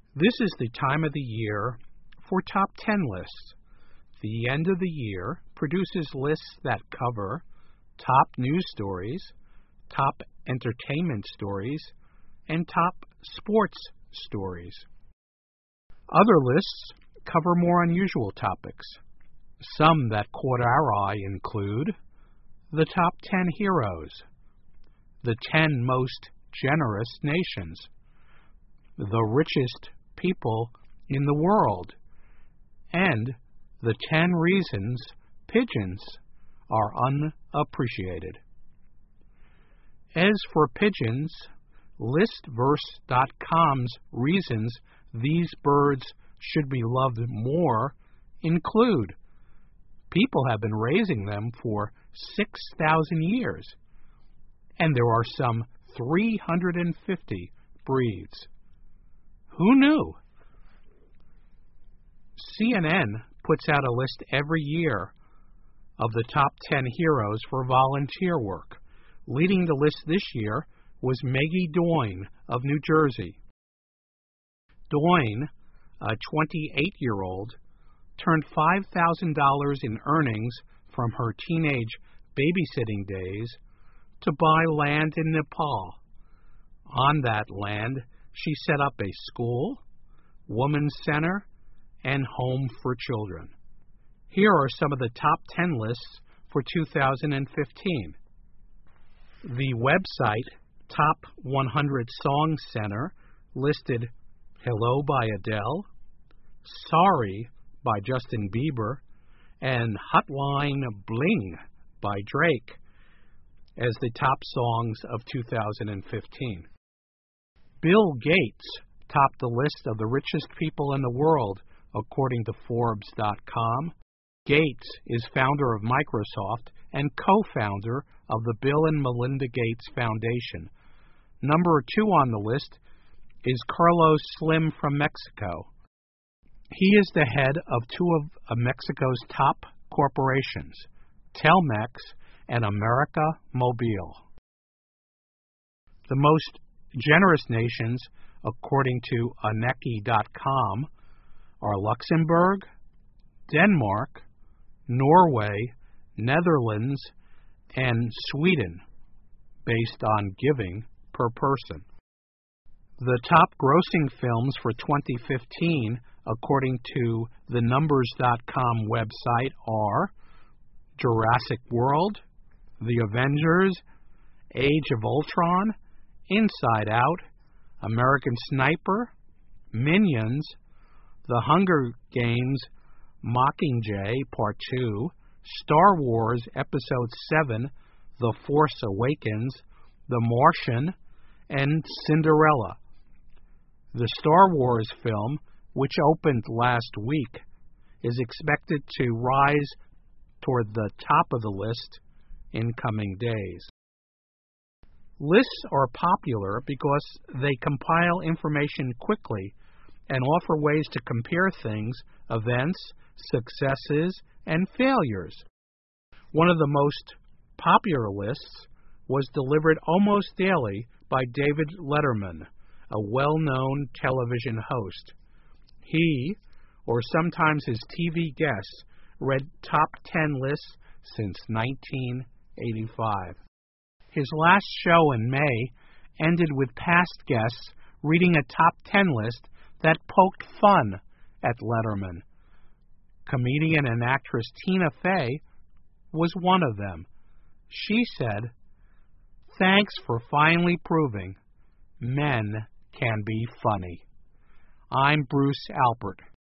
This is the time of the year for Top 10 lists. The end of the year produces lists that cover top news stories, top entertainment stories, and top sports stories. Other lists cover more unusual topics. Some that caught our eye include the top 10 heroes, the 10 most generous nations, the richest people in the world, and the 10 reasons pigeons are unappreciated. As for pigeons, listverse.com's reasons these birds should be loved more include: people have been raising them for 6,000 years, and there are some 350 breeds. Who knew? CNN puts out a list every year of the top 10 heroes for volunteer work. Leading the list this year was Maggie Doyne of New Jersey. Doyne, a 28-year-old, turned $5,000 in earnings from her teenage babysitting days to buy land in Nepal. On that land, she set up a school, women's center, and home for children. Here are some of the top 10 lists for 2015. The website Top 100 Song Center listed Hello by Adele, Sorry by Justin Bieber, and Hotline Bling by Drake as the top songs of 2015. Bill Gates topped the list of the richest people in the world, according to Forbes.com. Gates is founder of Microsoft and co-founder of the Bill and Melinda Gates Foundation. Number 2 on the list is Carlos Slim from Mexico. He is the head of 2 of Mexico's top corporations, Telmex and América Móvil. The most generous nations, according to Aneki.com, are Luxembourg, Denmark, Norway, Netherlands, and Sweden, based on giving per person. The top grossing films for 2015, according to the Numbers.com website, are Jurassic World, The Avengers, Age of Ultron, Inside Out, American Sniper, Minions, The Hunger Games, Mockingjay Part 2, Star Wars Episode 7, The Force Awakens, The Martian, and Cinderella. The Star Wars film, which opened last week, is expected to rise toward the top of the list in coming days. Lists are popular because they compile information quickly and offer ways to compare things, events, successes, and failures. One of the most popular lists was delivered almost daily by David Letterman, a well-known television host. He, or sometimes his TV guests, read top 10 lists since 1985. His last show in May ended with past guests reading a top 10 list that poked fun at Letterman. Comedian and actress Tina Fey was one of them. She said, "Thanks for finally proving men can be funny." I'm Bruce Alpert.